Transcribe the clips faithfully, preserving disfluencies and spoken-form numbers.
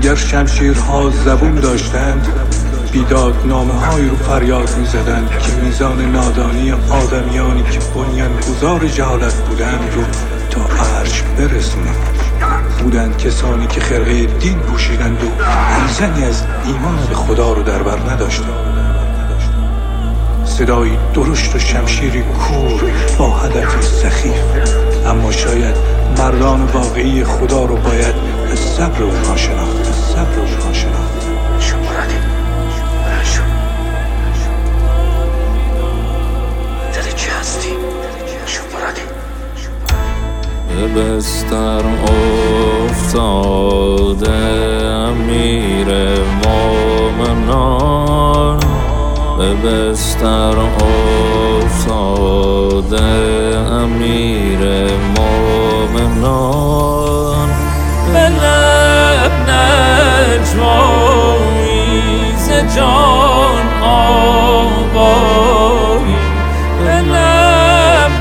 اگر شمشیرها زبون داشتند، بیدادنامه های رو فریاد می زدند که میزان نادانی آدمیانی که بنیانگذار جهالت بودند رو تا عرش برسونند. بودند کسانی که خرقه دین پوشیدند و ریزنی از ایمان به خدا رو در بر نداشتند. صدایی درشت و شمشیری کور با هدفی سخیف، اما شاید مردان واقعی خدا رو باید به صبر اونها شناخت. به صبر اونها شناخت. به بستر افتاده امیر مومنان، به بستر افتاده امیر مومنان، به لب نجوایی ز جان آوایی، به لب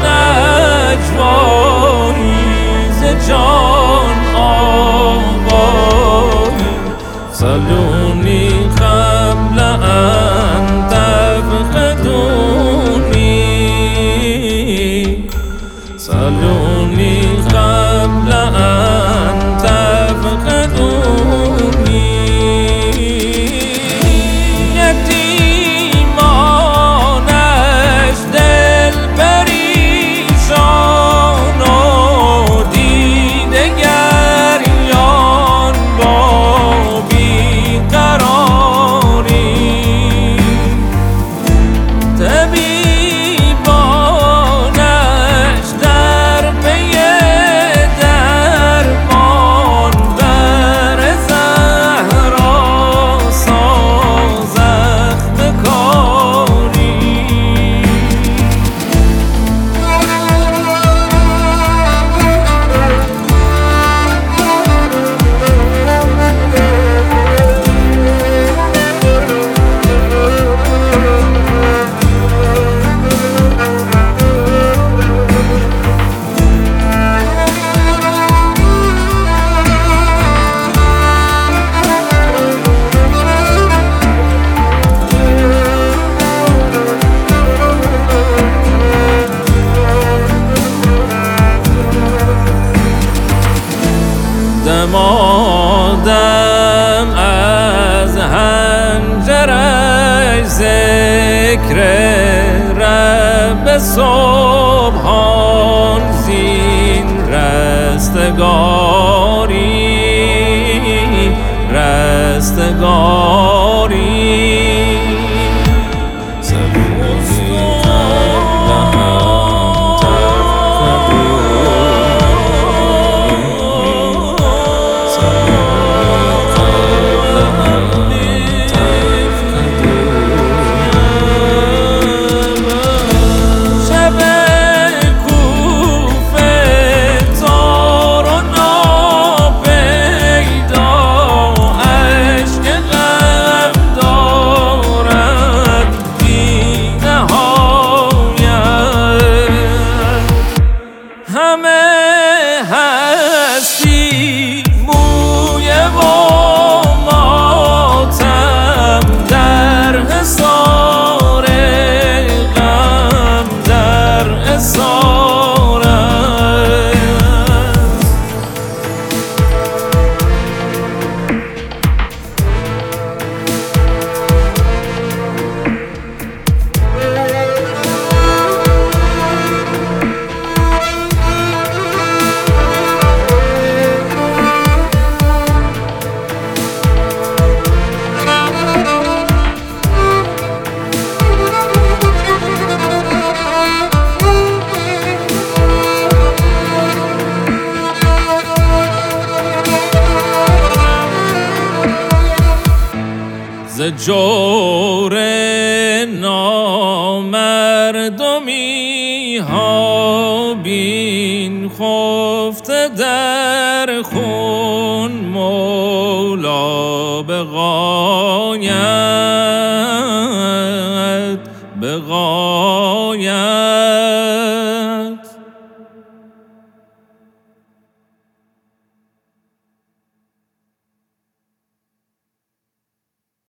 نجوایی جان آوایی، سلونی قبل ان تفقدونی، سلونی قبل ان تفقدونی، یتیمانش دل پریشان دمادم از هنجرش ذکر رب سبحان، زین رستگاری رستگاری، ز جور نامردمی ها بین خفته در خون مولا بقایم.